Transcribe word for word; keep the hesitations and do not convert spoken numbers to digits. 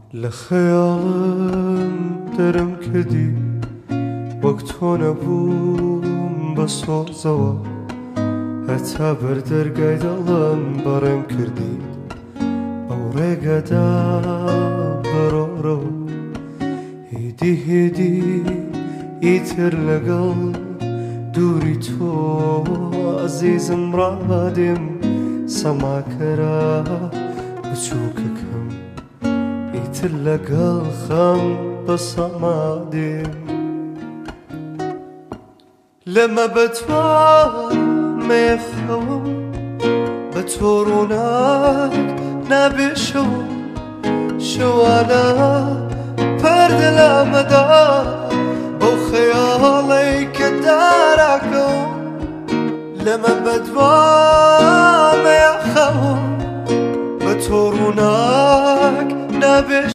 لخيالم درم كردی وەک تۆ نەبووم بە سۆزەوە هەتا بەردەرگای دڵم بەڕێم کردی ئەو ڕێگەدا بەڕۆڕەوە هیدی هیدی ئیتر لەگەڵ دووری تۆ عەزیزم ڕادێم سەماکەرە بچووکەکەم ئیتر لەگەڵ خەم بە سەمادێم لەمە بەتوا مێخەوم بە تۆ ڕووناک نابێشەوە شەوانە پەردە لامەدا بەو خەیاڵەی کە داراکەوم لەمە بەتوا مێخەوم بە تۆ ڕووناک نابێش